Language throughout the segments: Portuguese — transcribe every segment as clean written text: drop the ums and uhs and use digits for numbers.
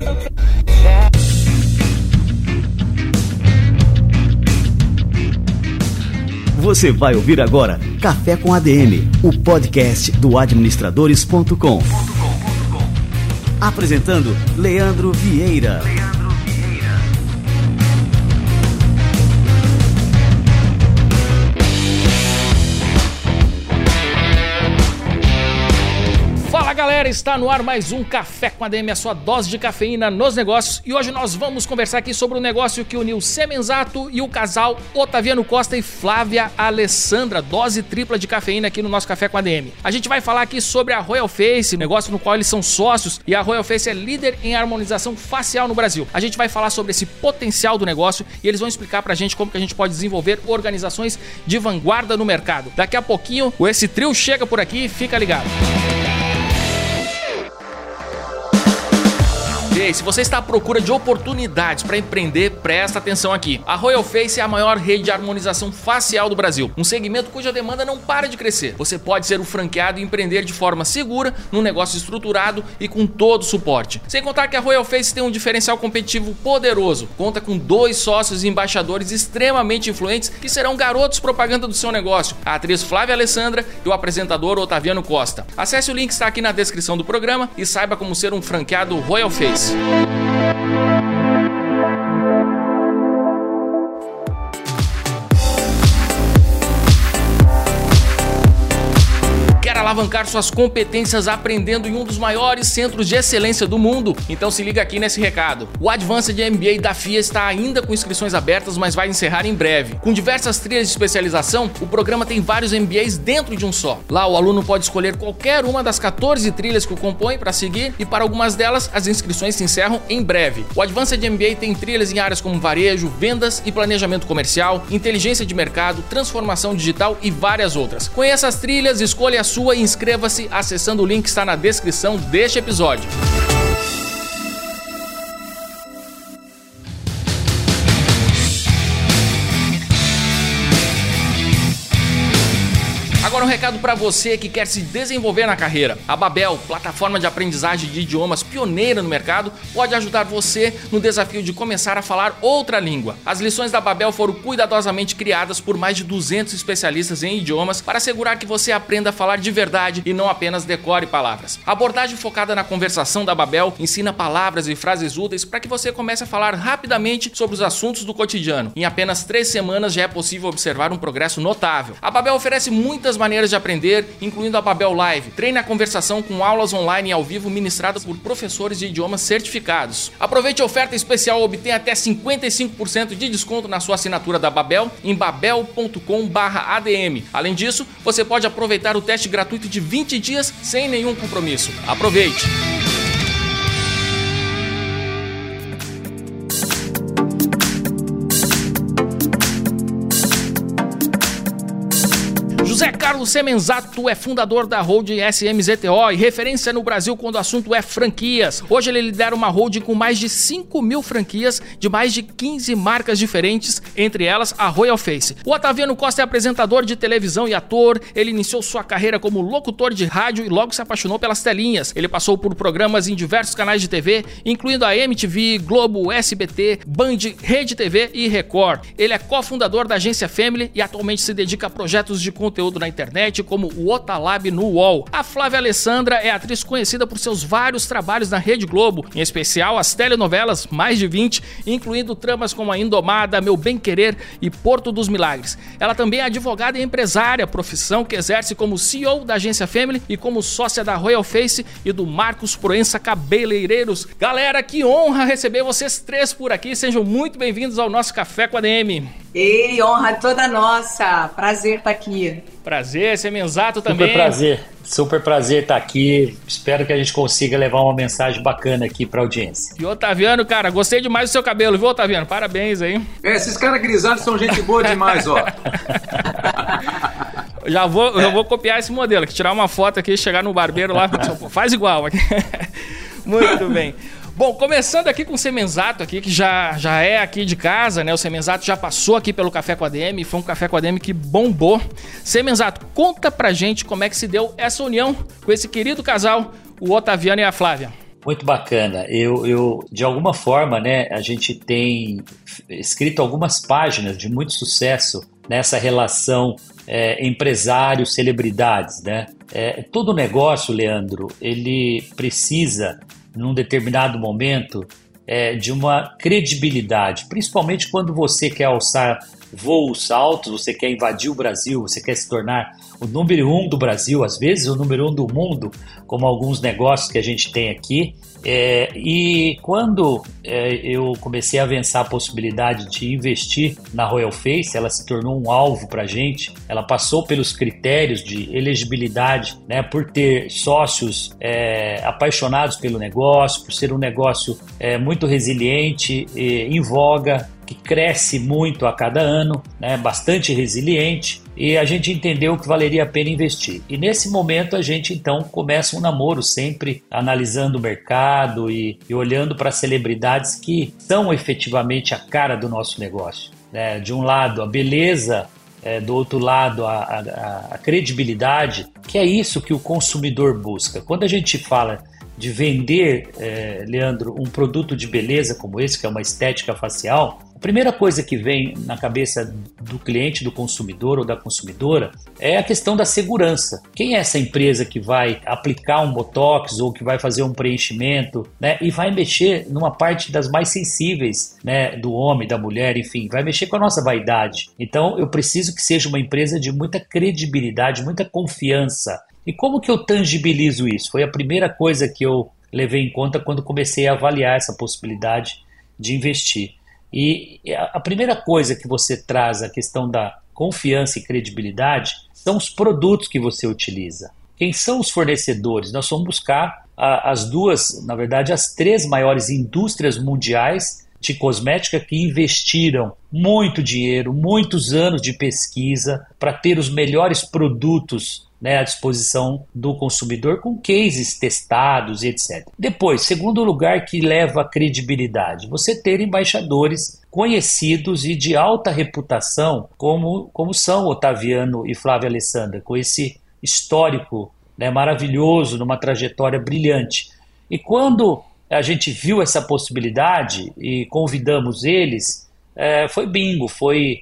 Você vai ouvir agora Café com ADM, o podcast do administradores.com. Apresentando Leandro Vieira. Fala galera, está no ar mais um Café com ADM, a sua dose de cafeína nos negócios. E hoje nós vamos conversar aqui sobre o negócio que uniu Semenzato e o casal Otaviano Costa e Flávia Alessandra, dose tripla de cafeína aqui no nosso Café com ADM. A gente vai falar aqui sobre a Royal Face, negócio no qual eles são sócios, e a Royal Face é líder em harmonização facial no Brasil. A gente vai falar sobre esse potencial do negócio e eles vão explicar pra gente como que a gente pode desenvolver organizações de vanguarda no mercado. Daqui a pouquinho, esse trio chega por aqui, fica ligado. E se você está à procura de oportunidades para empreender, presta atenção aqui. A Royal Face é a maior rede de harmonização facial do Brasil, um segmento cuja demanda não para de crescer. Você pode ser o franqueado e empreender de forma segura, num negócio estruturado e com todo o suporte. Sem contar que a Royal Face tem um diferencial competitivo poderoso. Conta com 2 sócios e embaixadores extremamente influentes que serão garotos propaganda do seu negócio, a atriz Flávia Alessandra e o apresentador Otaviano Costa. Acesse o link que está aqui na descrição do programa e saiba como ser um franqueado Royal Face. Quer alavancar suas competências aprendendo em um dos maiores centros de excelência do mundo? Então se liga aqui nesse recado. O Advanced MBA da FIA está ainda com inscrições abertas, mas vai encerrar em breve. Com diversas trilhas de especialização, o programa tem vários MBAs dentro de um só. Lá o aluno pode escolher qualquer uma das 14 trilhas que o compõem para seguir e para algumas delas as inscrições se encerram em breve. O Advanced MBA tem trilhas em áreas como varejo, vendas e planejamento comercial, inteligência de mercado, transformação digital e várias outras. Conheça as trilhas, escolha a sua e inscreva-se acessando o link que está na descrição deste episódio. Agora um recado para você que quer se desenvolver na carreira. A Babel, plataforma de aprendizagem de idiomas pioneira no mercado, pode ajudar você no desafio de começar a falar outra língua. As lições da Babel foram cuidadosamente criadas por mais de 200 especialistas em idiomas para assegurar que você aprenda a falar de verdade e não apenas decore palavras. A abordagem focada na conversação da Babel ensina palavras e frases úteis para que você comece a falar rapidamente sobre os assuntos do cotidiano. Em apenas 3 semanas já é possível observar um progresso notável. A Babel oferece muitas maneiras de aprender, incluindo a Babel Live. Treine a conversação com aulas online e ao vivo ministradas por professores de idiomas certificados. Aproveite a oferta especial e obtenha até 55% de desconto na sua assinatura da Babel em babel.com/adm. Além disso, você pode aproveitar o teste gratuito de 20 dias sem nenhum compromisso. Aproveite! José Carlos Semenzato é fundador da holding SMZTO e referência no Brasil quando o assunto é franquias. Hoje ele lidera uma holding com mais de 5.000 franquias de mais de 15 marcas diferentes, entre elas a Royal Face. O Otaviano Costa é apresentador de televisão e ator. Ele iniciou sua carreira como locutor de rádio e logo se apaixonou pelas telinhas. Ele passou por programas em diversos canais de TV, incluindo a MTV, Globo, SBT, Band, Rede TV e Record. Ele é cofundador da agência Family e atualmente se dedica a projetos de conteúdo na internet, como o Otalab no UOL. A Flávia Alessandra é atriz conhecida por seus vários trabalhos na Rede Globo, em especial as telenovelas, mais de 20, incluindo tramas como A Indomada, Meu Bem Querer e Porto dos Milagres. Ela também é advogada e empresária, profissão que exerce como CEO da agência Family e como sócia da Royal Face e do Marcos Proença Cabeleireiros. Galera, que honra receber vocês 3 por aqui. Sejam muito bem-vindos ao nosso Café com ADM. Ei, honra toda nossa. Prazer estar aqui. Prazer, Semenzato também. Super prazer estar aqui. Espero que a gente consiga levar uma mensagem bacana aqui para a audiência. E Otaviano, cara, gostei demais do seu cabelo, viu, Otaviano? Parabéns aí. Esses caras grisalhos são gente boa demais, ó. Eu vou copiar esse modelo, que tirar uma foto aqui, chegar no barbeiro lá, faz igual aqui. Muito bem. Bom, começando aqui com o Semenzato aqui, que já é aqui de casa, né? O Semenzato já passou aqui pelo Café com ADM, foi um Café com ADM que bombou. Semenzato, conta pra gente como é que se deu essa união com esse querido casal, o Otaviano e a Flávia. Muito bacana. Eu de alguma forma, né, a gente tem escrito algumas páginas de muito sucesso nessa relação empresário-celebridades, né? Todo negócio, Leandro, ele precisa, num determinado momento, de uma credibilidade, principalmente quando você quer alçar voos altos, você quer invadir o Brasil, você quer se tornar o número 1 do Brasil, às vezes o número 1 do mundo, como alguns negócios que a gente tem aqui. E quando eu comecei a pensar a possibilidade de investir na Royal Face, ela se tornou um alvo para a gente, ela passou pelos critérios de elegibilidade, né, por ter sócios apaixonados pelo negócio, por ser um negócio muito resiliente, em voga, que cresce muito a cada ano, né, bastante resiliente, e a gente entendeu que valeria a pena investir. E nesse momento a gente então começa um namoro, sempre analisando o mercado e olhando para celebridades que são efetivamente a cara do nosso negócio, né? De um lado a beleza, do outro lado a credibilidade, que é isso que o consumidor busca. Quando a gente fala de vender, Leandro, um produto de beleza como esse, que é uma estética facial, a primeira coisa que vem na cabeça do cliente, do consumidor ou da consumidora, é a questão da segurança. Quem é essa empresa que vai aplicar um botox ou que vai fazer um preenchimento, né, e vai mexer numa parte das mais sensíveis, né, do homem, da mulher, enfim, vai mexer com a nossa vaidade. Então eu preciso que seja uma empresa de muita credibilidade, muita confiança. E como que eu tangibilizo isso? Foi a primeira coisa que eu levei em conta quando comecei a avaliar essa possibilidade de investir. E a primeira coisa que você traz, a questão da confiança e credibilidade, são os produtos que você utiliza. Quem são os fornecedores? Nós vamos buscar as duas, na verdade, as 3 maiores indústrias mundiais de cosmética que investiram muito dinheiro, muitos anos de pesquisa para ter os melhores produtos, né, à disposição do consumidor, com cases testados e etc. Depois, segundo lugar que leva a credibilidade, você ter embaixadores conhecidos e de alta reputação, como são Otaviano e Flávia Alessandra, com esse histórico, né, maravilhoso, numa trajetória brilhante. E quando a gente viu essa possibilidade e convidamos eles, foi bingo, foi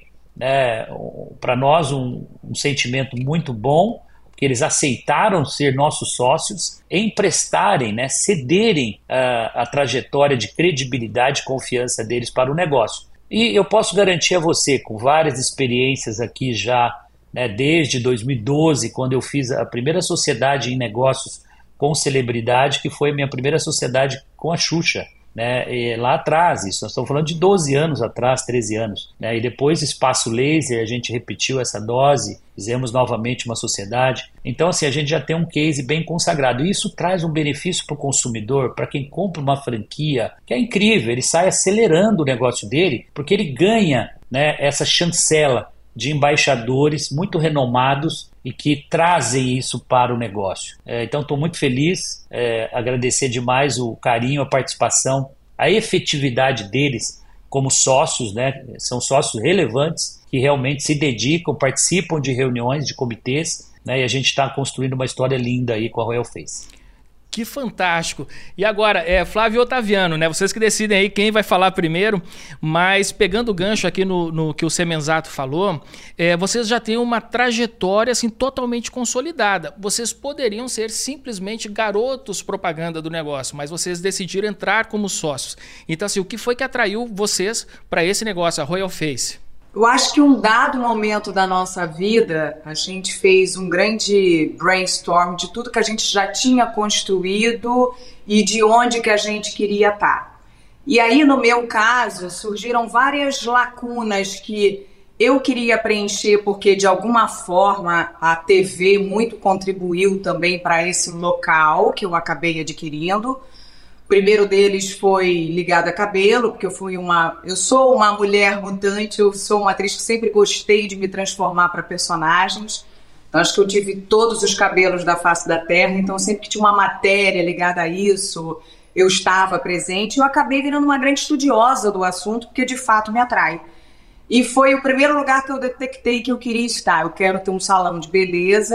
para nós um sentimento muito bom, que eles aceitaram ser nossos sócios, emprestarem, né, cederem a trajetória de credibilidade e confiança deles para o negócio. E eu posso garantir a você, com várias experiências aqui já, né, desde 2012, quando eu fiz a primeira sociedade em negócios com celebridade, que foi a minha primeira sociedade com a Xuxa, né, e lá atrás, isso nós estamos falando de 12 anos atrás, 13 anos, né, e depois Espaço Laser, a gente repetiu essa dose, fizemos novamente uma sociedade. Então assim, a gente já tem um case bem consagrado, e isso traz um benefício para o consumidor, para quem compra uma franquia, que é incrível, ele sai acelerando o negócio dele, porque ele ganha, né, essa chancela de embaixadores muito renomados e que trazem isso para o negócio. Então estou muito feliz, agradecer demais o carinho, a participação, a efetividade deles como sócios, né? São sócios relevantes que realmente se dedicam, participam de reuniões, de comitês, né? E a gente está construindo uma história linda aí com a Royal Face. Que fantástico. E agora, Flávio e Otaviano, né? Vocês que decidem aí quem vai falar primeiro, mas pegando o gancho aqui no que o Semenzato falou, vocês já têm uma trajetória assim, totalmente consolidada. Vocês poderiam ser simplesmente garotos propaganda do negócio, mas vocês decidiram entrar como sócios. Então, assim, o que foi que atraiu vocês para esse negócio, a Royal Face? Eu acho que um dado momento da nossa vida, a gente fez um grande brainstorm de tudo que a gente já tinha construído e de onde que a gente queria estar. E aí, no meu caso, surgiram várias lacunas que eu queria preencher, porque de alguma forma a TV muito contribuiu também para esse local que eu acabei adquirindo. O primeiro deles foi ligado a cabelo, porque eu sou uma mulher mutante, eu sou uma atriz que sempre gostei de me transformar para personagens. Então, acho que eu tive todos os cabelos da face da Terra, então sempre que tinha uma matéria ligada a isso, eu estava presente. E eu acabei virando uma grande estudiosa do assunto, porque de fato me atrai. E foi o primeiro lugar que eu detectei que eu queria estar. Eu quero ter um salão de beleza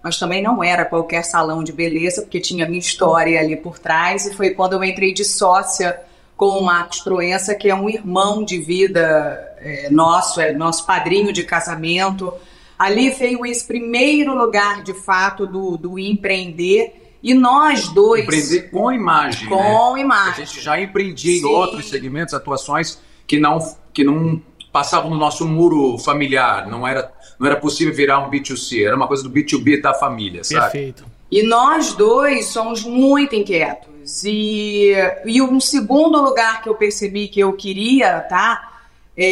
mas também não era qualquer salão de beleza, porque tinha minha história ali por trás, e foi quando eu entrei de sócia com o Marcos Proença, que é um irmão de vida nosso, é nosso padrinho de casamento. Ali veio esse primeiro lugar, de fato, do empreender, e nós dois... Empreender com imagem, com né? imagem. A gente já empreendia em outros segmentos, atuações que não passavam no nosso muro familiar, não era possível virar um B2C, era uma coisa do B2B da família, sabe? Perfeito. E nós dois somos muito inquietos. E um segundo lugar que eu percebi que eu queria estar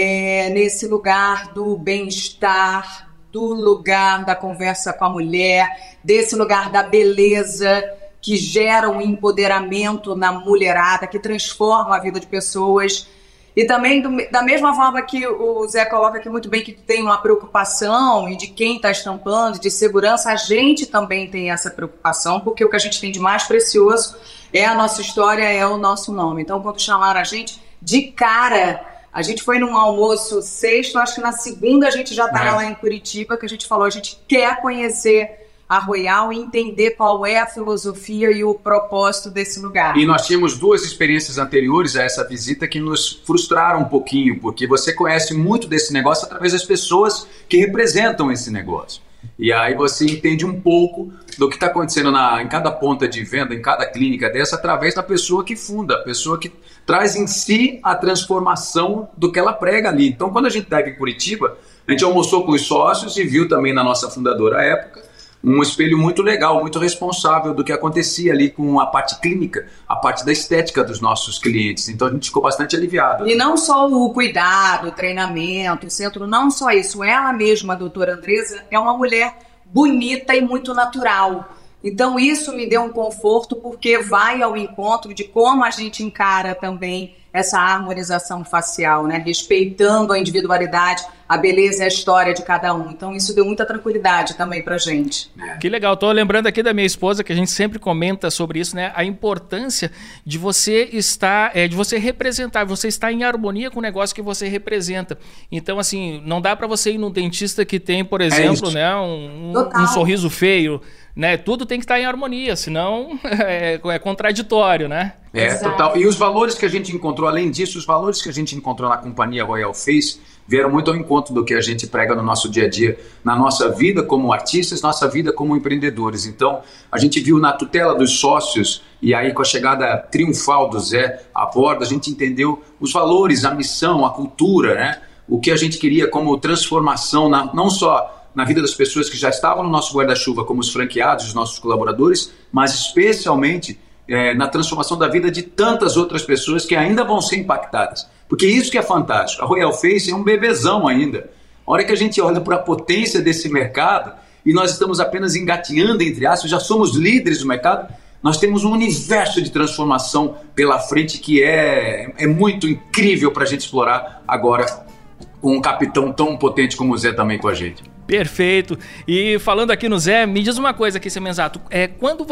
é nesse lugar do bem-estar, do lugar da conversa com a mulher, desse lugar da beleza que gera um empoderamento na mulherada, que transforma a vida de pessoas. E também, da mesma forma que o Zé coloca aqui muito bem, que tem uma preocupação e de quem está estampando, de segurança, a gente também tem essa preocupação, porque o que a gente tem de mais precioso é a nossa história, é o nosso nome. Então, quando chamaram a gente, de cara, a gente foi num almoço sexto, acho que na segunda a gente já estava lá em Curitiba, que a gente falou, a gente quer conhecer a Royal e entender qual é a filosofia e o propósito desse lugar. E nós tínhamos 2 experiências anteriores a essa visita que nos frustraram um pouquinho, porque você conhece muito desse negócio através das pessoas que representam esse negócio. E aí você entende um pouco do que está acontecendo em cada ponta de venda, em cada clínica dessa, através da pessoa que funda, a pessoa que traz em si a transformação do que ela prega ali. Então, quando a gente estava em Curitiba, a gente almoçou com os sócios e viu também na nossa fundadora à época um espelho muito legal, muito responsável do que acontecia ali com a parte clínica, a parte da estética dos nossos clientes. Então a gente ficou bastante aliviado. E não só o cuidado, o treinamento, o centro, não só isso. Ela mesma, a doutora Andresa, é uma mulher bonita e muito natural. Então isso me deu um conforto, porque vai ao encontro de como a gente encara também essa harmonização facial, né? Respeitando a individualidade, a beleza e a história de cada um. Então isso deu muita tranquilidade também pra gente. Que legal, tô lembrando aqui da minha esposa, que a gente sempre comenta sobre isso, né? A importância de você estar, de você representar, você estar em harmonia com o negócio que você representa. Então, assim, não dá para você ir num dentista que tem, por exemplo, né, um sorriso feio, né? Tudo tem que estar em harmonia, senão é contraditório, né? Total. E os valores que a gente encontrou, além disso, os valores que a gente encontrou na companhia Royal Face vieram muito ao encontro do que a gente prega no nosso dia a dia, na nossa vida como artistas, nossa vida como empreendedores. Então, a gente viu na tutela dos sócios, e aí com a chegada triunfal do Zé a bordo, a gente entendeu os valores, a missão, a cultura, né? O que a gente queria como transformação, não só na vida das pessoas que já estavam no nosso guarda-chuva, como os franqueados, os nossos colaboradores, mas especialmente na transformação da vida de tantas outras pessoas que ainda vão ser impactadas. Porque isso que é fantástico. A Royal Face é um bebezão ainda. A hora que a gente olha para a potência desse mercado, e nós estamos apenas engatinhando, entre aspas, já somos líderes do mercado, nós temos um universo de transformação pela frente que é muito incrível para a gente explorar agora, com um capitão tão potente como o Zé também com a gente. Perfeito. E falando aqui no Zé, me diz uma coisa aqui, Semenzato. Quando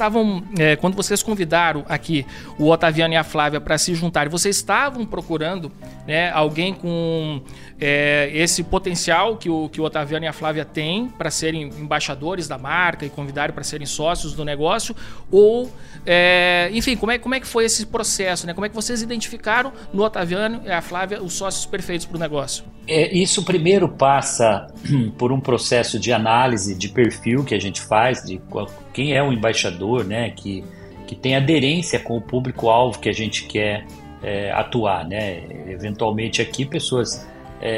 vocês convidaram aqui o Otaviano e a Flávia para se juntarem, vocês estavam procurando, né, alguém com esse potencial que o Otaviano e a Flávia têm para serem embaixadores da marca e convidarem para serem sócios do negócio? Ou, enfim, como é que foi esse processo, né? Como é que vocês identificaram no Otaviano e a Flávia os sócios perfeitos para o negócio? Isso primeiro passa por um processo de análise de perfil que a gente faz, de quem é o embaixador, né, que tem aderência com o público-alvo que a gente quer atuar, né? Eventualmente aqui pessoas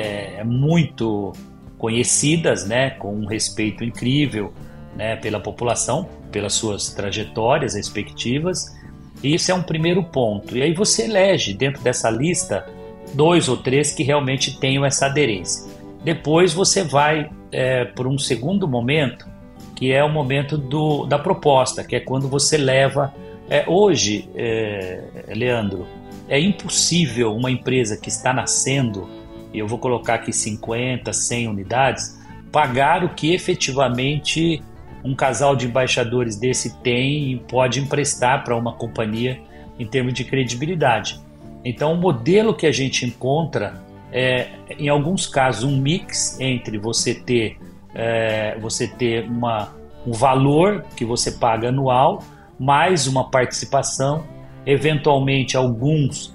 muito conhecidas, né, com um respeito incrível, né, pela população, pelas suas trajetórias respectivas. E isso é um primeiro ponto. E aí você elege dentro dessa lista 2 ou 3 que realmente tenham essa aderência. Depois você vai por um segundo momento, que é o momento da proposta, que é quando você leva... hoje, Leandro, é impossível uma empresa que está nascendo, e eu vou colocar aqui 50, 100 unidades, pagar o que efetivamente um casal de embaixadores desse tem e pode emprestar para uma companhia em termos de credibilidade. Então, o modelo que a gente encontra em alguns casos, um mix entre você ter um valor que você paga anual, mais uma participação. Eventualmente, alguns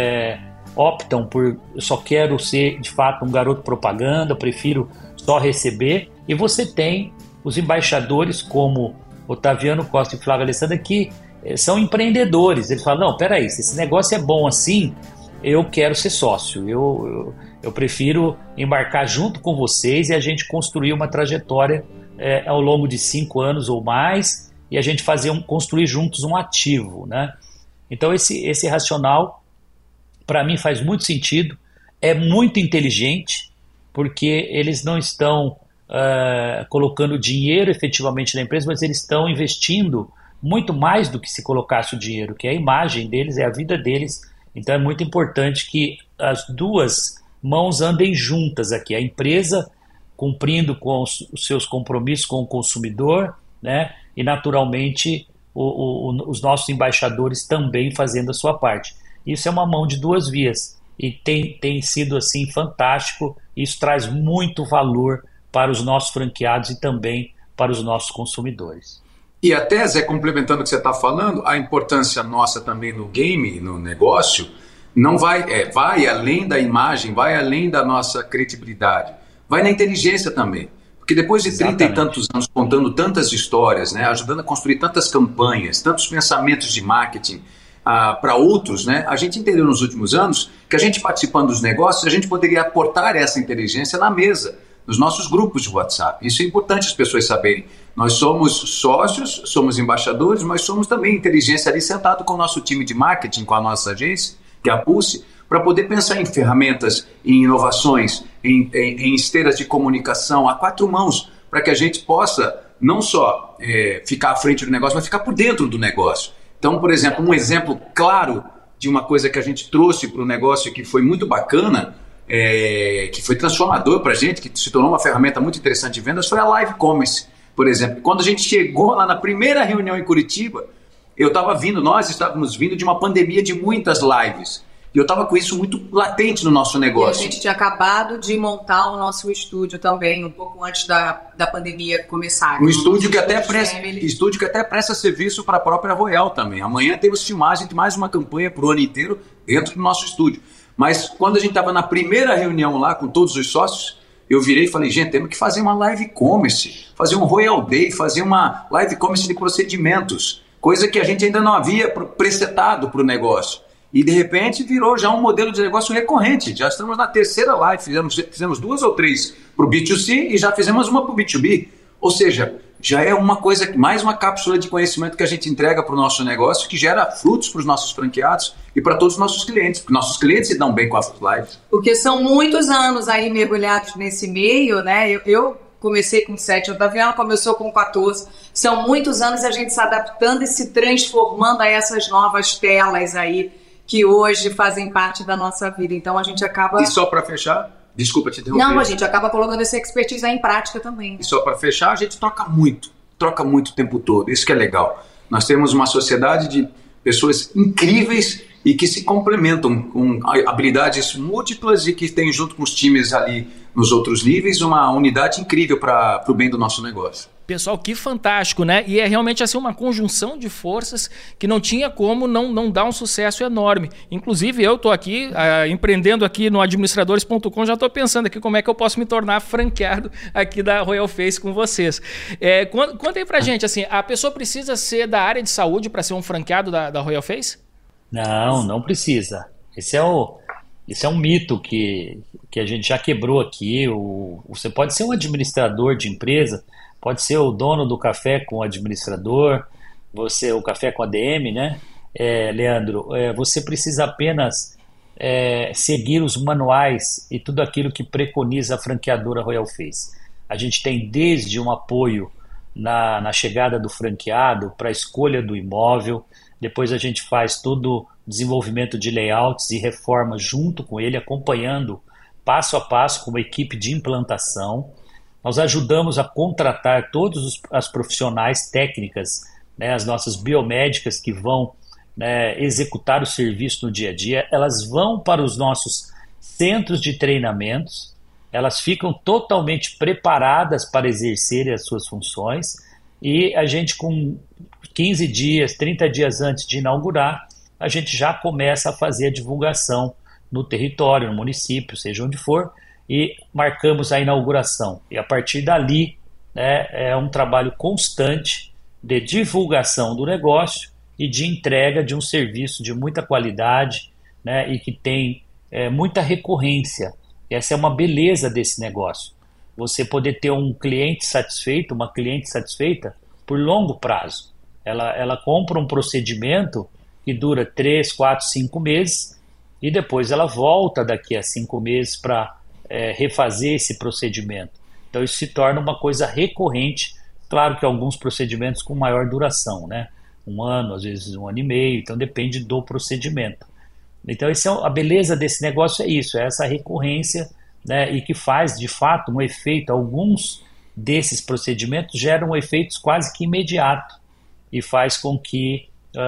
optam por, eu só quero ser de fato um garoto propaganda, prefiro só receber. E você tem os embaixadores como Otaviano Costa e Flávio Alessandra, que são empreendedores. Eles falam, não, peraí, se esse negócio é bom assim, eu quero ser sócio, eu prefiro embarcar junto com vocês e a gente construir uma trajetória ao longo de 5 anos ou mais, e a gente construir juntos um ativo, né? Então esse racional, para mim, faz muito sentido, é muito inteligente, porque eles não estão colocando dinheiro efetivamente na empresa, mas eles estão investindo muito mais do que se colocasse o dinheiro, que é a imagem deles, é a vida deles. Então é muito importante que as duas mãos andem juntas aqui, a empresa cumprindo com os seus compromissos com o consumidor, né? E naturalmente os nossos embaixadores também fazendo a sua parte. Isso é uma mão de duas vias e tem sido assim fantástico. Isso traz muito valor para os nossos franqueados e também para os nossos consumidores. E até, Zé, complementando o que você está falando, a importância nossa também no game, no negócio, não vai além da imagem, vai além da nossa credibilidade, vai na inteligência também. Porque depois de 30 e tantos anos contando tantas histórias, né, ajudando a construir tantas campanhas, tantos pensamentos de marketing para outros, né, a gente entendeu nos últimos anos que a gente participando dos negócios, a gente poderia aportar essa inteligência na mesa, nos nossos grupos de WhatsApp. Isso é importante as pessoas saberem. Nós somos sócios, somos embaixadores, mas somos também inteligência ali sentado com o nosso time de marketing, com a nossa agência, que é a Pulse, para poder pensar em ferramentas, em inovações, em esteiras de comunicação a 4 mãos, para que a gente possa não só ficar à frente do negócio, mas ficar por dentro do negócio. Então, por exemplo, um exemplo claro de uma coisa que a gente trouxe para o negócio que foi muito bacana, que foi transformador para a gente, que se tornou uma ferramenta muito interessante de vendas, foi a Live Commerce, por exemplo. Quando a gente chegou lá na primeira reunião em Curitiba, nós estávamos vindo de uma pandemia de muitas lives. E eu estava com isso muito latente no nosso negócio. E a gente tinha acabado de montar o nosso estúdio também, um pouco antes da pandemia começar. Um estúdio que até presta serviço para a própria Royal também. Amanhã temos filmagem de mais uma campanha para o ano inteiro dentro do nosso estúdio. Mas quando a gente estava na primeira reunião lá com todos os sócios, eu virei e falei, gente, temos que fazer uma live commerce, fazer um Royal Day, fazer uma live commerce de procedimentos, coisa que a gente ainda não havia presetado para o negócio. E de repente virou já um modelo de negócio recorrente. Já estamos na terceira live, fizemos 2 ou 3 para o B2C e já fizemos uma para o B2B. Ou seja, já é uma coisa, mais uma cápsula de conhecimento que a gente entrega para o nosso negócio, que gera frutos para os nossos franqueados e para todos os nossos clientes, porque nossos clientes se dão bem com as lives. Porque são muitos anos aí mergulhados nesse meio, né? Eu comecei com 7, o Otaviano começou com 14. São muitos anos a gente se adaptando e se transformando a essas novas telas aí, que hoje fazem parte da nossa vida. Então a gente acaba... E só para fechar, desculpa te interromper. Não, a gente acaba colocando essa expertise aí em prática também. Né? E só para fechar, a gente troca muito o tempo todo. Isso que é legal. Nós temos uma sociedade de pessoas incríveis e que se complementam com habilidades múltiplas e que tem junto com os times ali nos outros níveis uma unidade incrível para o bem do nosso negócio. Pessoal, que fantástico, né? E é realmente assim uma conjunção de forças que não tinha como não dar um sucesso enorme. Inclusive, eu estou aqui empreendendo aqui no administradores.com, já estou pensando aqui como é que eu posso me tornar franqueado aqui da Royal Face com vocês. Conta aí pra gente, assim, a pessoa precisa ser da área de saúde para ser um franqueado da Royal Face? Não precisa. Esse é um mito que a gente já quebrou aqui. Você pode ser um administrador de empresa, pode ser o dono do café com o administrador, o café com ADM, né? Leandro, você precisa apenas seguir os manuais e tudo aquilo que preconiza a franqueadora Royal Face. A gente tem desde um apoio na chegada do franqueado para a escolha do imóvel, depois a gente faz todo o desenvolvimimento de layouts e reformas junto com ele, acompanhando passo a passo com uma equipe de implantação. Nós ajudamos a contratar todas as profissionais técnicas, né, as nossas biomédicas que vão, né, executar o serviço no dia a dia. Elas vão para os nossos centros de treinamentos, elas ficam totalmente preparadas para exercerem as suas funções e a gente com 15 dias, 30 dias antes de inaugurar, a gente já começa a fazer a divulgação no território, no município, seja onde for, e marcamos a inauguração. E a partir dali, né, é um trabalho constante de divulgação do negócio e de entrega de um serviço de muita qualidade, né, e que tem muita recorrência. Essa é uma beleza desse negócio. Você poder ter um cliente satisfeito, uma cliente satisfeita por longo prazo. Ela compra um procedimento que dura 3, 4, 5 meses e depois ela volta daqui a 5 meses para refazer esse procedimento. Então isso se torna uma coisa recorrente. Claro que alguns procedimentos com maior duração, né? 1 ano, às vezes 1 ano e meio, então depende do procedimento. Então a beleza desse negócio é isso, é essa recorrência, né? E que faz de fato um efeito. Alguns desses procedimentos geram efeitos quase que imediato e faz com que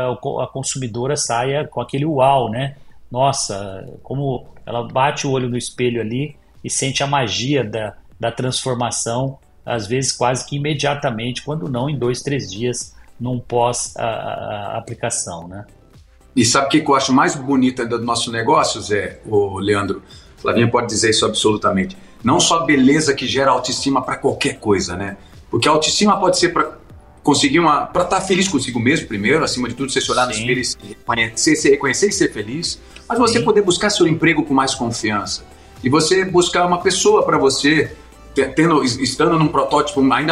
a consumidora saia com aquele uau, né? Nossa, como ela bate o olho no espelho ali e sente a magia da transformação, às vezes quase que imediatamente, quando não em 2, 3 dias, num pós-aplicação, né? E sabe o que eu acho mais bonito ainda do nosso negócio, Zé, o Leandro? Flavinha pode dizer isso absolutamente. Não só a beleza que gera autoestima para qualquer coisa, né? Porque a autoestima pode ser para conseguir para estar feliz consigo mesmo primeiro, acima de tudo, você se olhar no espelho e se reconhecer e ser feliz, mas você poder buscar seu emprego com mais confiança. E você buscar uma pessoa para você, estando num protótipo ainda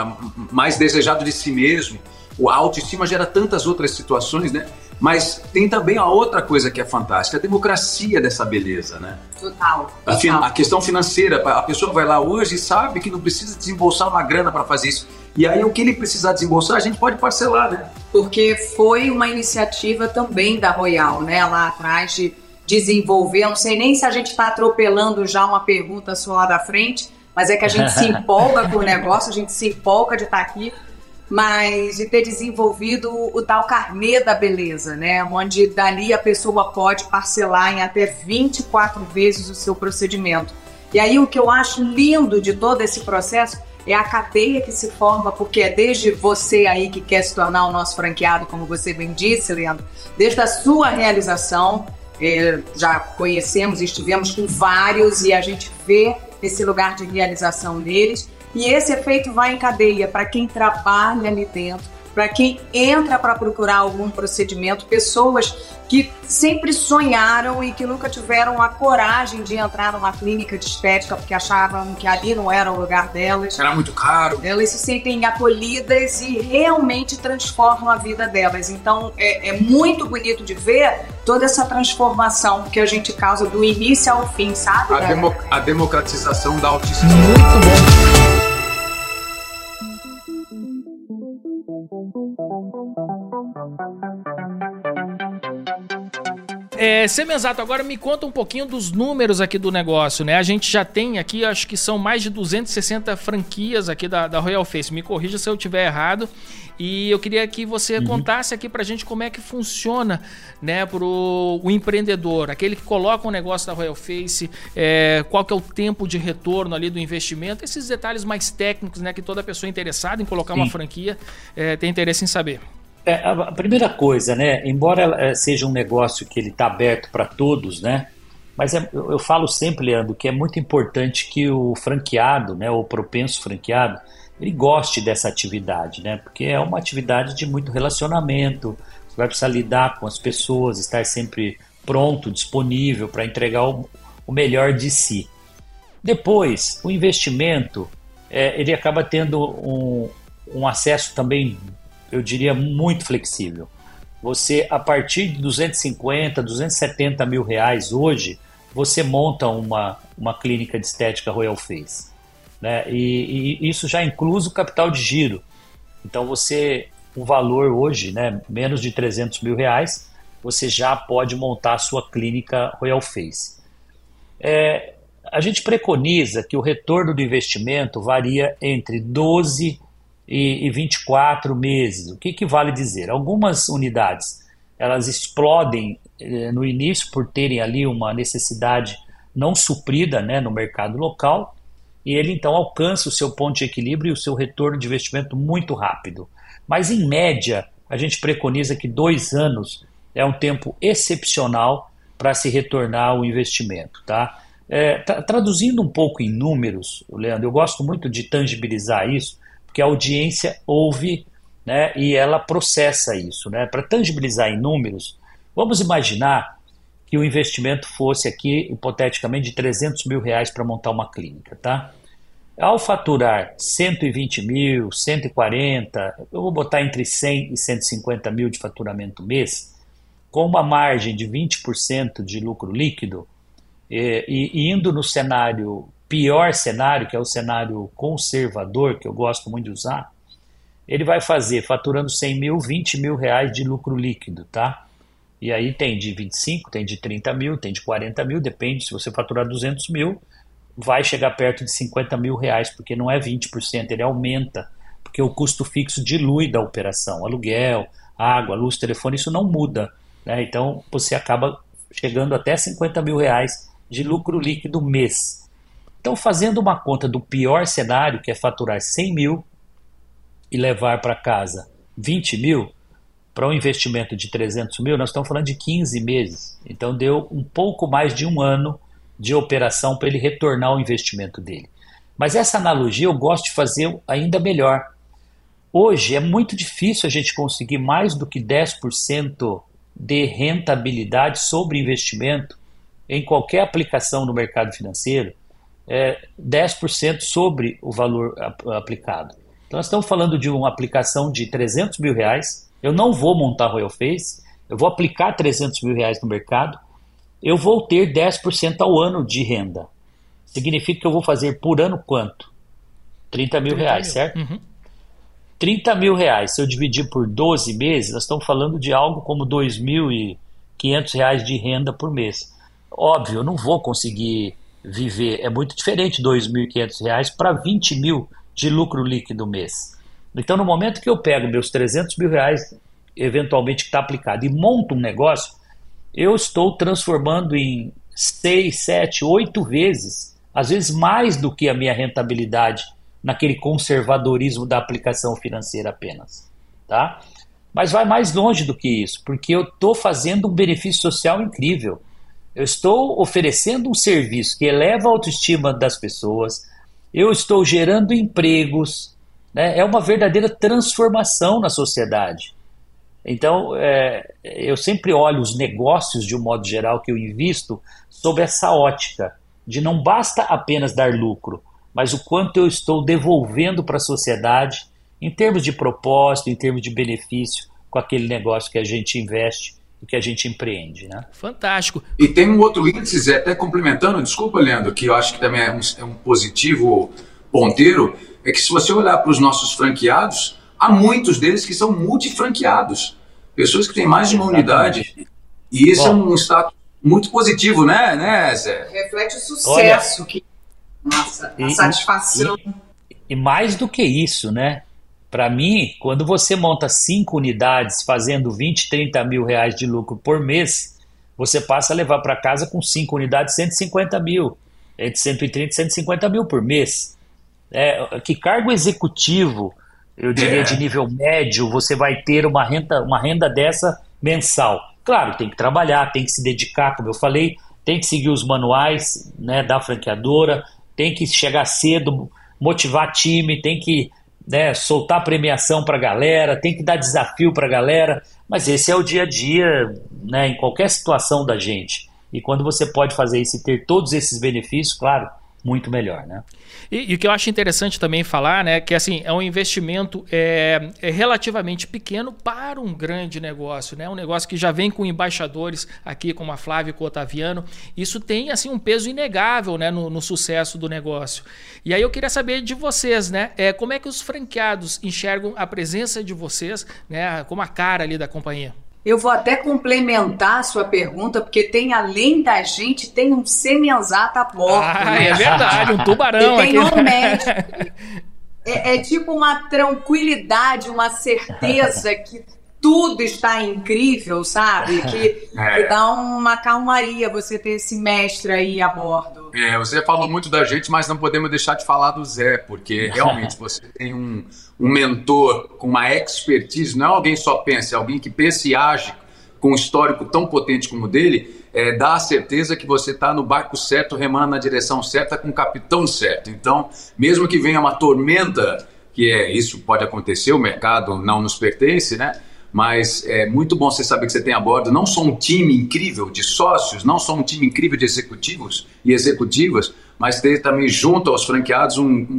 mais desejado de si mesmo. A autoestima gera tantas outras situações, né? Mas tem também a outra coisa que é fantástica, a democracia dessa beleza, né? Total. A questão financeira, a pessoa vai lá hoje e sabe que não precisa desembolsar uma grana para fazer isso. E aí o que ele precisar desembolsar, a gente pode parcelar, né? Porque foi uma iniciativa também da Royal, né? Lá atrás de desenvolver, eu não sei nem se a gente está atropelando já uma pergunta só lá da frente, mas é que a gente se empolga com o negócio, a gente se empolga de estar aqui, mas de ter desenvolvido o tal carnê da beleza, né? Onde dali a pessoa pode parcelar em até 24 vezes o seu procedimento. E aí o que eu acho lindo de todo esse processo é a cadeia que se forma, porque é desde você aí que quer se tornar o nosso franqueado, como você bem disse, Leandro, desde a sua realização, já conhecemos e estivemos com vários e a gente vê esse lugar de realização deles. E esse efeito vai em cadeia para quem trabalha ali dentro, para quem entra para procurar algum procedimento, pessoas que sempre sonharam e que nunca tiveram a coragem de entrar numa clínica de estética porque achavam que ali não era o lugar delas. Era muito caro. Elas se sentem acolhidas e realmente transformam a vida delas. Então é muito bonito de ver toda essa transformação que a gente causa do início ao fim, sabe? A democratização da autoestima. Muito bom. Semenzato, agora me conta um pouquinho dos números aqui do negócio, né? A gente já tem aqui, acho que são mais de 260 franquias aqui da Royal Face. Me corrija se eu estiver errado. E eu queria que você contasse aqui pra gente como é que funciona, né, pro o empreendedor, aquele que coloca um negócio da Royal Face, qual que é o tempo de retorno ali do investimento, esses detalhes mais técnicos, né, que toda pessoa interessada em colocar uma franquia tem interesse em saber. A primeira coisa, né, embora seja um negócio que ele está aberto para todos, né, mas eu falo sempre, Leandro, que é muito importante que o franqueado, né, o propenso franqueado, ele goste dessa atividade, né, porque é uma atividade de muito relacionamento, você vai precisar lidar com as pessoas, estar sempre pronto, disponível para entregar o melhor de si. Depois, o investimento, ele acaba tendo um acesso também, eu diria, muito flexível. Você, a partir de 250, 270 mil reais hoje, você monta uma clínica de estética Royal Face, né? E isso já inclui o capital de giro. Então o valor hoje, né, menos de 300 mil reais, você já pode montar a sua clínica Royal Face. A gente preconiza que o retorno do investimento varia entre 12 e 24 meses. O que vale dizer? Algumas unidades, elas explodem no início por terem ali uma necessidade não suprida, né, no mercado local, e ele então alcança o seu ponto de equilíbrio e o seu retorno de investimento muito rápido. Mas em média, a gente preconiza que 2 anos é um tempo excepcional para se retornar o investimento, tá? Traduzindo um pouco em números, Leandro, eu gosto muito de tangibilizar isso, porque a audiência ouve, né, e ela processa isso, né? Para tangibilizar em números, vamos imaginar que o investimento fosse aqui, hipoteticamente, de R$300 mil para montar uma clínica, tá? Ao faturar 120 mil, 140, eu vou botar entre 100 e 150 mil de faturamento mês, com uma margem de 20% de lucro líquido, e indo no cenário, pior cenário, que é o cenário conservador, que eu gosto muito de usar, ele vai fazer, faturando 100 mil, 20 mil reais de lucro líquido, tá? E aí tem de 25, tem de 30 mil, tem de 40 mil, depende, se você faturar 200 mil, vai chegar perto de 50 mil reais, porque não é 20%, ele aumenta, porque o custo fixo dilui da operação, aluguel, água, luz, telefone, isso não muda, né? Então você acaba chegando até 50 mil reais de lucro líquido mês. Então, fazendo uma conta do pior cenário, que é faturar 100 mil e levar para casa 20 mil, para um investimento de 300 mil, nós estamos falando de 15 meses. Então, deu um pouco mais de 1 ano de operação para ele retornar o investimento dele. Mas essa analogia eu gosto de fazer ainda melhor. Hoje é muito difícil a gente conseguir mais do que 10% de rentabilidade sobre investimento em qualquer aplicação no mercado financeiro, 10% sobre o valor aplicado. Então nós estamos falando de uma aplicação de 300 mil reais, eu não vou montar Royal Face, eu vou aplicar 300 mil reais no mercado, eu vou ter 10% ao ano de renda. Significa que eu vou fazer por ano quanto? 30 mil reais, certo? Uhum. 30 mil reais, se eu dividir por 12 meses, nós estamos falando de algo como 2.500 reais de renda por mês. Óbvio, eu não vou conseguir viver, é muito diferente 2.500 reais para 20 mil de lucro líquido mês. Então, no momento que eu pego meus 300 mil reais, eventualmente que está aplicado, e monto um negócio, eu estou transformando em 6, 7, 8 vezes, às vezes mais do que a minha rentabilidade naquele conservadorismo da aplicação financeira apenas, tá? Mas vai mais longe do que isso, porque eu estou fazendo um benefício social incrível. Eu estou oferecendo um serviço que eleva a autoestima das pessoas, eu estou gerando empregos, né? É uma verdadeira transformação na sociedade. Então, eu sempre olho os negócios, de um modo geral, que eu invisto, sob essa ótica, de não basta apenas dar lucro, mas o quanto eu estou devolvendo para a sociedade, em termos de propósito, em termos de benefício, com aquele negócio que a gente investe e que a gente empreende, né? Fantástico. E tem um outro índice, Zé, até complementando, desculpa, Leandro, que eu acho que também é um positivo ponteiro, é que se você olhar para os nossos franqueados, há muitos deles que são multifranqueados, pessoas que têm mais de uma unidade, e isso é um status muito positivo, né, Zé? Reflete o sucesso, a satisfação. E mais do que isso, né? Para mim, quando você monta 5 unidades fazendo 20, 30 mil reais de lucro por mês, você passa a levar para casa com 5 unidades 150 mil, entre 130 e 150 mil por mês. Que cargo executivo, eu diria de nível médio, você vai ter uma renda dessa mensal? Claro, tem que trabalhar, tem que se dedicar, como eu falei, tem que seguir os manuais, né, da franqueadora, tem que chegar cedo, motivar time, tem que, né, soltar premiação para a galera, tem que dar desafio para a galera, mas esse é o dia a dia, né, em qualquer situação da gente. E quando você pode fazer isso e ter todos esses benefícios, claro, muito melhor, né? E o que eu acho interessante também falar, né, que assim, é um investimento relativamente pequeno para um grande negócio, né? Um negócio que já vem com embaixadores aqui, como a Flávia e com o Otaviano. Isso tem assim um peso inegável, né, no sucesso do negócio. E aí eu queria saber de vocês, né, como é que os franqueados enxergam a presença de vocês, né, como a cara ali da companhia? Eu vou até complementar a sua pergunta, porque tem, além da gente, tem um semi-exato a bordo. Né? É verdade, um tubarão aqui. Tem um médico. É tipo uma tranquilidade, uma certeza que tudo está incrível, sabe? Que dá uma calmaria você ter esse mestre aí a bordo. O Zé falou muito da gente, mas não podemos deixar de falar do Zé, porque realmente você tem um mentor com uma expertise, não é alguém só pensa, é alguém que pensa e age com um histórico tão potente como o dele, dá a certeza que você está no barco certo, remando na direção certa, com o capitão certo. Então, mesmo que venha uma tormenta, isso pode acontecer, o mercado não nos pertence, né? Mas é muito bom você saber que você tem a bordo não só um time incrível de sócios, não só um time incrível de executivos e executivas, mas ter também junto aos franqueados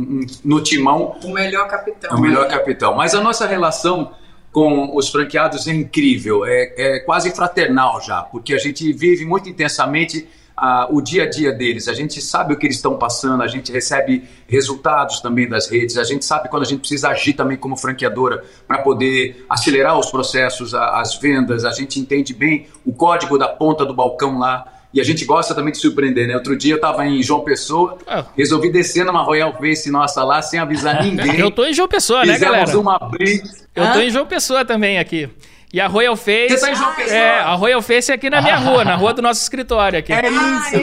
no timão o melhor capitão. O melhor capitão. Mas a nossa relação com os franqueados é incrível, é quase fraternal já, porque a gente vive muito intensamente o dia a dia deles, a gente sabe o que eles estão passando, a gente recebe resultados também das redes, a gente sabe quando a gente precisa agir também como franqueadora para poder acelerar os processos, as vendas, a gente entende bem o código da ponta do balcão lá, e a gente gosta também de surpreender, né? Outro dia eu estava em João Pessoa, resolvi descer numa Royal Face nossa lá sem avisar ninguém. Eu tô em João Pessoa, né, galera? Fizemos uma blitz. Eu tô em João Pessoa também aqui. E a Royal Face... Você tá em João Pessoa? A Royal Face é aqui na minha rua, na rua do nosso escritório aqui. É isso!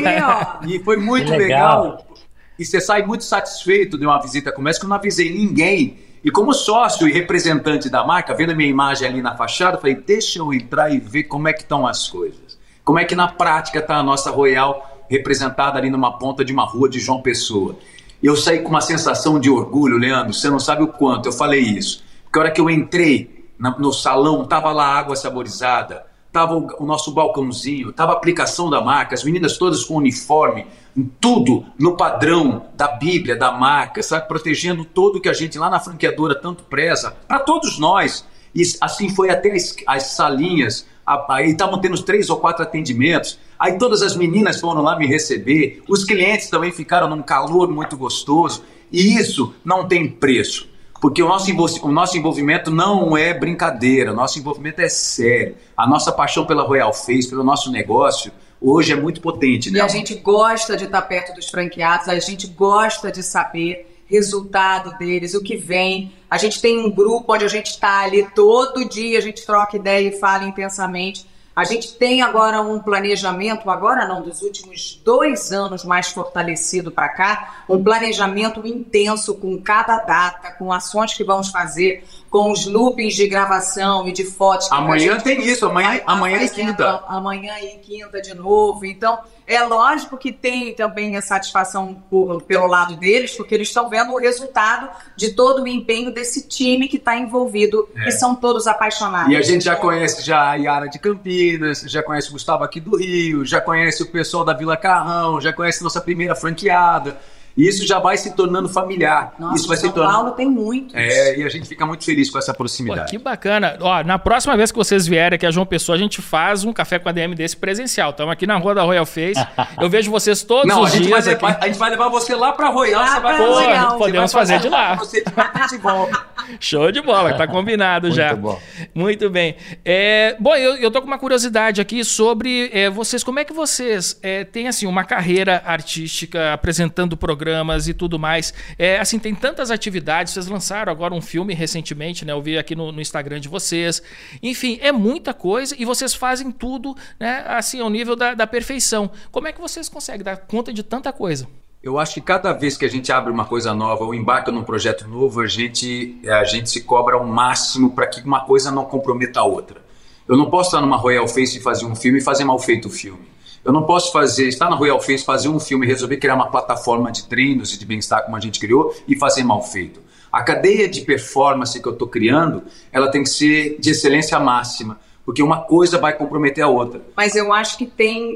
E foi muito legal. E você sai muito satisfeito de uma visita como essa, que eu não avisei ninguém. E como sócio e representante da marca, vendo a minha imagem ali na fachada, eu falei, deixa eu entrar e ver como é que estão as coisas. Como é que na prática está a nossa Royal representada ali numa ponta de uma rua de João Pessoa. E eu saí com uma sensação de orgulho, Leandro, você não sabe o quanto eu falei isso. Porque a hora que eu entrei no salão, tava lá a água saborizada, tava o nosso balcãozinho, tava a aplicação da marca, as meninas todas com uniforme, tudo no padrão da Bíblia, da marca, sabe? Protegendo tudo que a gente lá na franqueadora tanto preza, para todos nós. E assim foi até as salinhas, aí estavam tendo 3 ou 4 atendimentos, aí todas as meninas foram lá me receber, os clientes também ficaram num calor muito gostoso, e isso não tem preço. Porque o nosso envolvimento não é brincadeira, o nosso envolvimento é sério. A nossa paixão pela Royal Face, pelo nosso negócio, hoje é muito potente. Né? E a gente gosta de estar perto dos franqueados, a gente gosta de saber resultado deles, o que vem. A gente tem um grupo onde a gente está ali todo dia, a gente troca ideia e fala intensamente. A gente tem agora um planejamento, dos últimos 2 anos mais fortalecido para cá, um planejamento intenso com cada data, com ações que vamos fazer, com os loopings de gravação e de fotos. Amanhã tem isso, amanhã é quinta. Amanhã e quinta de novo. Então, é lógico que tem também a satisfação pelo lado deles, porque eles estão vendo o resultado de todo o empenho desse time que está envolvido, que são todos apaixonados. E a gente já conhece a Yara de Campinas, já conhece o Gustavo aqui do Rio, já conhece o pessoal da Vila Carrão, já conhece nossa primeira franqueada. E isso já vai se tornando familiar. Nossa, isso vai São Paulo tem muitos. E a gente fica muito feliz com essa proximidade. Pô, que bacana. Ó, na próxima vez que vocês vierem aqui a João Pessoa, a gente faz um café com a ADM desse presencial. Estamos aqui na rua da Royal Face. Eu vejo vocês todos os dias aqui. A gente vai levar você lá pra Royal. Podemos fazer de lá. Você de volta. Show de bola, tá combinado já. Muito bom. Muito bem. Bom, eu tô com uma curiosidade aqui sobre vocês. Como é que vocês têm assim, uma carreira artística, apresentando programas e tudo mais? Assim, tem tantas atividades. Vocês lançaram agora um filme recentemente, né? Eu vi aqui no Instagram de vocês. Enfim, é muita coisa e vocês fazem tudo, né? Assim, ao nível da perfeição. Como é que vocês conseguem dar conta de tanta coisa? Eu acho que cada vez que a gente abre uma coisa nova ou embarca num projeto novo, a gente se cobra ao máximo para que uma coisa não comprometa a outra. Eu não posso estar numa Royal Face e fazer um filme e fazer mal feito o filme. Eu não posso estar na Royal Face, fazer um filme e resolver criar uma plataforma de treinos e de bem-estar como a gente criou e fazer mal feito. A cadeia de performance que eu estou criando, ela tem que ser de excelência máxima, porque uma coisa vai comprometer a outra. Mas eu acho que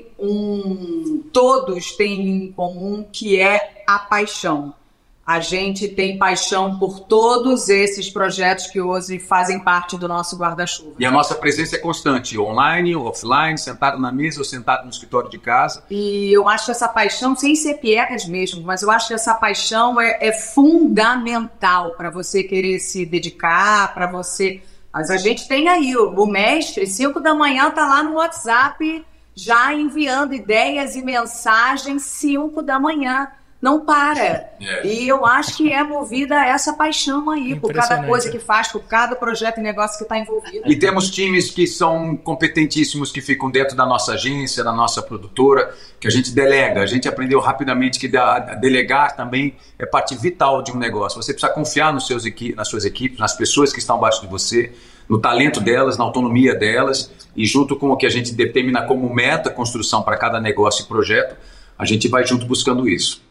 todos têm em comum, que é a paixão. A gente tem paixão por todos esses projetos que hoje fazem parte do nosso guarda-chuva. E a nossa presença é constante, online, offline, sentado na mesa ou sentado no escritório de casa. E eu acho essa paixão, sem ser piegas mesmo, mas eu acho que essa paixão é fundamental para você querer se dedicar, para você... Mas a gente tem aí o mestre, 5 da manhã tá lá no WhatsApp, já enviando ideias e mensagens, 5 da manhã. não para. E eu acho que é movida a essa paixão aí, por cada coisa que faz, por cada projeto e negócio que está envolvido. E temos times que são competentíssimos, que ficam dentro da nossa agência, da nossa produtora, que a gente delega. A gente aprendeu rapidamente que delegar também é parte vital de um negócio. Você precisa confiar nas suas equipes, nas pessoas que estão abaixo de você, no talento delas, na autonomia delas, e junto com o que a gente determina como meta, construção para cada negócio e projeto, a gente vai junto buscando isso.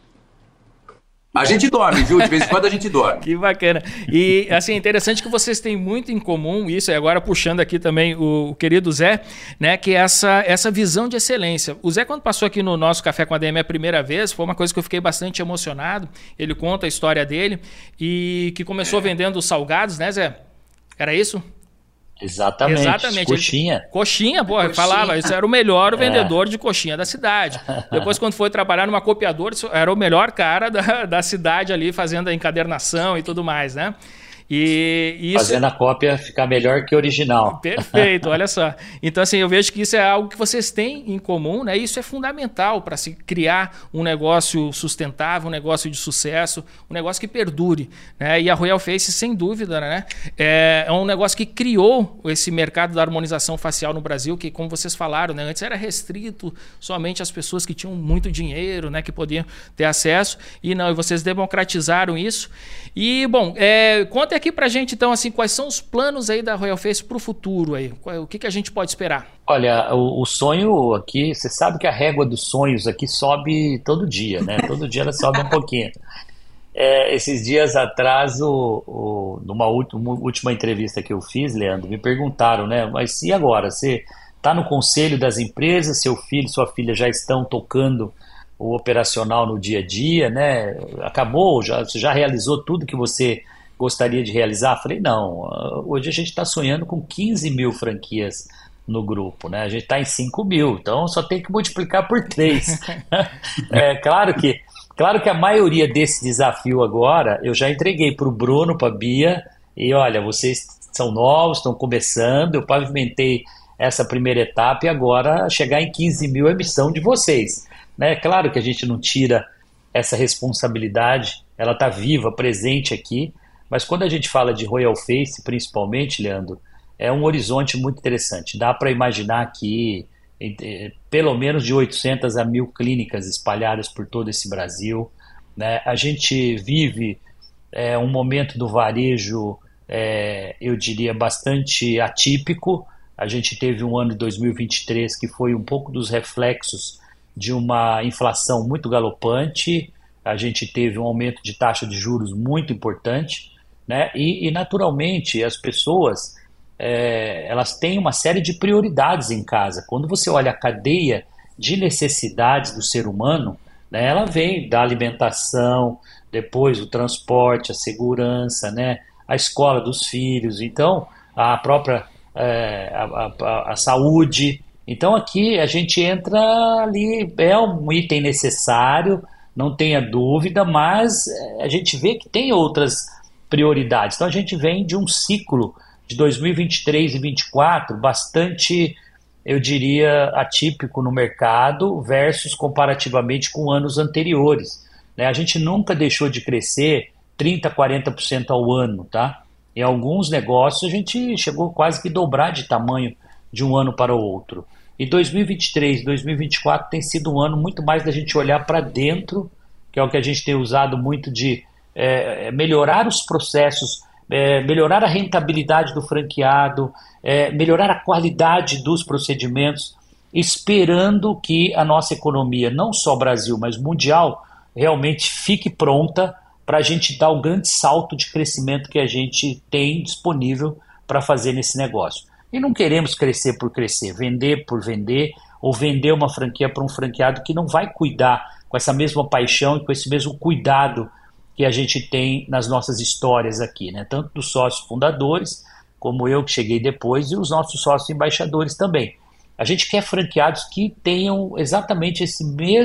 A gente dorme, viu? De vez em quando a gente dorme. Que bacana. E, assim, interessante que vocês têm muito em comum isso, e agora puxando aqui também o querido Zé, né, que é essa visão de excelência. O Zé, quando passou aqui no nosso Café com a ADM a primeira vez, foi uma coisa que eu fiquei bastante emocionado. Ele conta a história dele e que começou vendendo salgados, né, Zé? Era isso? Exatamente. Coxinha. Coxinha, pô, falava, isso era o melhor vendedor de coxinha da cidade. Depois, quando foi trabalhar numa copiadora, era o melhor cara da cidade ali, fazendo a encadernação e tudo mais, né? E isso... Fazendo a cópia ficar melhor que o original. Perfeito, olha só. Então, assim, eu vejo que isso é algo que vocês têm em comum, né? Isso é fundamental para se criar um negócio sustentável, um negócio de sucesso, um negócio que perdure, né? E a Royal Face, sem dúvida, né? É um negócio que criou esse mercado da harmonização facial no Brasil, que, como vocês falaram, né? Antes era restrito somente às pessoas que tinham muito dinheiro, né? Que podiam ter acesso. E não, vocês democratizaram isso. E, bom, conta aqui pra gente, então, assim, quais são os planos aí da Royal Face pro futuro aí? O que a gente pode esperar? Olha, o sonho aqui, você sabe que a régua dos sonhos aqui sobe todo dia, né? Todo dia ela sobe um pouquinho. Esses dias atrás, numa última entrevista que eu fiz, Leandro, me perguntaram, né? Mas e agora? Você está no conselho das empresas, seu filho, sua filha já estão tocando o operacional no dia a dia, né? Acabou, você já realizou tudo que você gostaria de realizar? Falei, não, hoje a gente está sonhando com 15 mil franquias no grupo, né? A gente está em 5 mil, então só tem que multiplicar por 3. Claro que a maioria desse desafio agora eu já entreguei para o Bruno, para a Bia, e olha, vocês são novos, estão começando, eu pavimentei essa primeira etapa e agora chegar em 15 mil é missão de vocês. É claro que a gente não tira essa responsabilidade, ela está viva, presente aqui, mas quando a gente fala de Royal Face, principalmente, Leandro, é um horizonte muito interessante. Dá para imaginar aqui pelo menos de 800 a 1.000 clínicas espalhadas por todo esse Brasil, né? A gente vive um momento do varejo, eu diria, bastante atípico. A gente teve um ano de 2023 que foi um pouco dos reflexos de uma inflação muito galopante, a gente teve um aumento de taxa de juros muito importante, né? E naturalmente as pessoas elas têm uma série de prioridades em casa. Quando você olha a cadeia de necessidades do ser humano, né, ela vem da alimentação, depois o transporte, a segurança, né, a escola dos filhos, então a própria a saúde. Então aqui a gente entra ali, é um item necessário, não tenha dúvida, mas a gente vê que tem outras prioridades. Então a gente vem de um ciclo de 2023 e 2024 bastante, eu diria, atípico no mercado versus comparativamente com anos anteriores, né? A gente nunca deixou de crescer 30%, 40% ao ano, tá? Em alguns negócios a gente chegou quase que dobrar de tamanho de um ano para o outro. E 2023, 2024 tem sido um ano muito mais da gente olhar para dentro, que é o que a gente tem usado muito de melhorar os processos, melhorar a rentabilidade do franqueado, melhorar a qualidade dos procedimentos, esperando que a nossa economia, não só Brasil, mas mundial, realmente fique pronta para a gente dar o grande salto de crescimento que a gente tem disponível para fazer nesse negócio. E não queremos crescer por crescer, vender por vender, ou vender uma franquia para um franqueado que não vai cuidar com essa mesma paixão e com esse mesmo cuidado que a gente tem nas nossas histórias aqui, né? Tanto dos sócios fundadores, como eu que cheguei depois, e os nossos sócios embaixadores também. A gente quer franqueados que tenham exatamente essa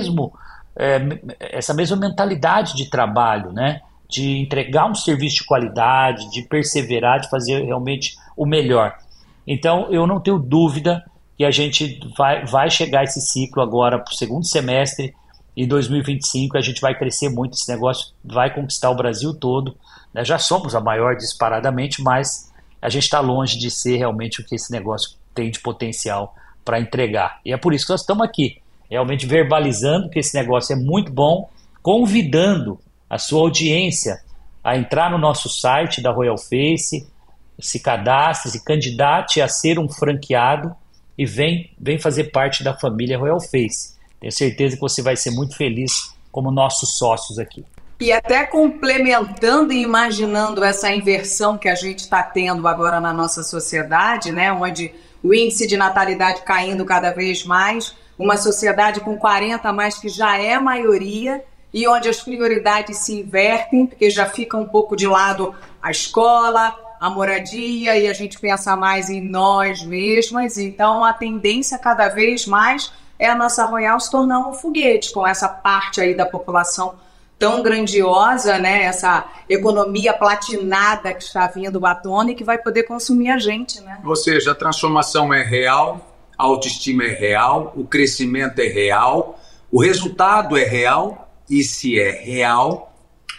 mesma mentalidade de trabalho, né? De entregar um serviço de qualidade, de perseverar, de fazer realmente o melhor. Então, eu não tenho dúvida que a gente vai chegar esse ciclo agora para o segundo semestre, Em 2025 a gente vai crescer muito, esse negócio vai conquistar o Brasil todo, né? Já somos a maior disparadamente, mas a gente está longe de ser realmente o que esse negócio tem de potencial para entregar. E é por isso que nós estamos aqui, realmente verbalizando que esse negócio é muito bom, convidando a sua audiência a entrar no nosso site da Royal Face, se cadastre, se candidate a ser um franqueado e vem fazer parte da família Royal Face. Tenho certeza que você vai ser muito feliz como nossos sócios aqui. E até complementando e imaginando essa inversão que a gente está tendo agora na nossa sociedade, né, onde o índice de natalidade caindo cada vez mais, uma sociedade com 40 a mais que já é maioria e onde as prioridades se invertem, porque já fica um pouco de lado a escola, a moradia e a gente pensa mais em nós mesmas. Então a tendência cada vez mais é a nossa Royal se tornar um foguete com essa parte aí da população tão grandiosa, né? Essa economia platinada que está vindo à tona e que vai poder consumir a gente, né? Ou seja, a transformação é real, a autoestima é real, o crescimento é real, o resultado é real e se é real...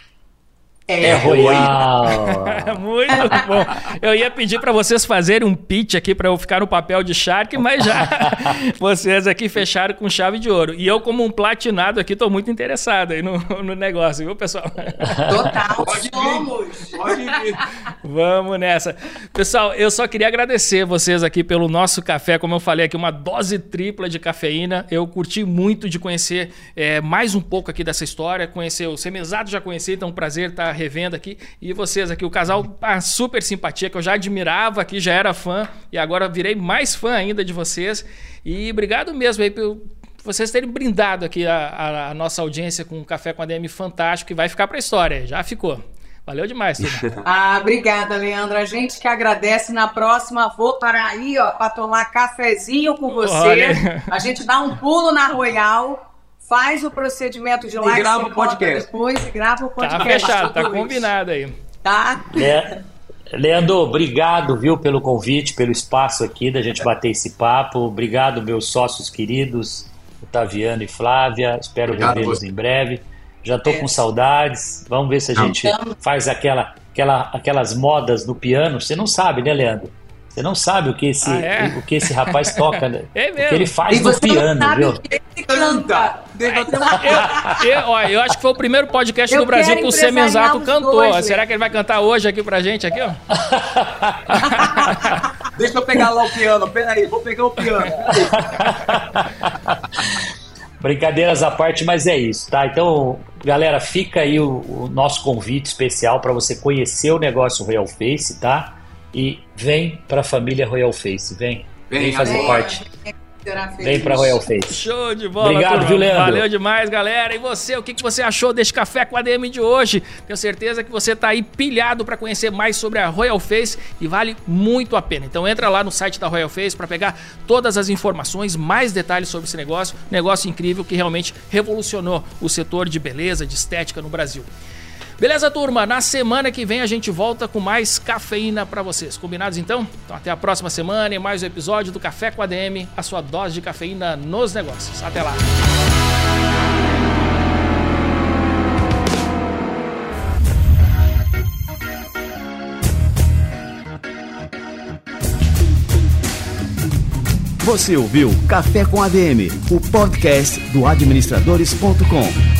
É Royal. Muito bom. Eu ia pedir para vocês fazerem um pitch aqui para eu ficar no papel de Shark, mas já vocês aqui fecharam com chave de ouro. E eu, como um platinado aqui, estou muito interessado aí no negócio, viu, pessoal? Total, Pode vir. Vamos nessa. Pessoal, eu só queria agradecer vocês aqui pelo nosso café. Como eu falei aqui, uma dose tripla de cafeína. Eu curti muito de conhecer mais um pouco aqui dessa história. Conhecer o Semenzato, já conheci, então é um prazer estar revendo aqui, e vocês aqui, o casal, super simpatia, que eu já admirava aqui, já era fã, e agora virei mais fã ainda de vocês, e obrigado mesmo aí por vocês terem brindado aqui a nossa audiência com um Café com ADM fantástico, que vai ficar para a história, já ficou. Valeu demais, turma. Obrigada, Leandro. A gente que agradece. Na próxima vou parar aí, ó, para tomar cafezinho com você. Olha. A gente dá um pulo na Royal, faz o procedimento de live, grava o podcast. Depois e grava o podcast. Tá fechado, tá combinado aí. Tá? Leandro, obrigado, viu, pelo convite, pelo espaço aqui da gente bater esse papo. Obrigado, meus sócios queridos, Otaviano e Flávia. Espero revê-los em breve. Já tô com saudades. Vamos ver se a gente faz aquelas modas no piano. Você não sabe, né, Leandro? Você não sabe o que esse rapaz toca, né? É mesmo. O que ele faz no piano, viu? Que canta. Eu acho que foi o primeiro podcast do Brasil que o Semenzato cantou. Será que ele vai cantar hoje aqui pra gente? Aqui, ó? Deixa eu pegar lá o piano. Peraí, vou pegar o piano. Brincadeiras à parte, mas é isso, tá? Então, galera, fica aí o nosso convite especial para você conhecer o negócio Royal Face, tá? E vem para a família Royal Face, vem fazer parte. Vem para Royal Face. Show de bola, obrigado, turma. Viu, Leandro? Valeu demais, galera. E você, o que você achou desse Café com ADM de hoje? Tenho certeza que você tá aí pilhado para conhecer mais sobre a Royal Face e vale muito a pena. Então entra lá no site da Royal Face para pegar todas as informações, mais detalhes sobre esse negócio incrível que realmente revolucionou o setor de beleza, de estética no Brasil. Beleza, turma? Na semana que vem a gente volta com mais cafeína para vocês. Combinados, então? Então até a próxima semana e mais um episódio do Café com ADM, a sua dose de cafeína nos negócios. Até lá! Você ouviu Café com ADM, o podcast do administradores.com.